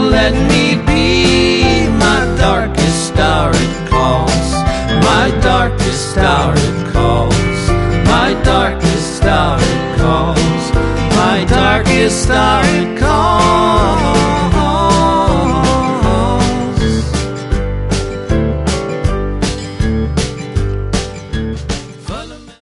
let me be. My darkest star it calls, my darkest star it calls, my darkest star it calls, my darkest star it calls.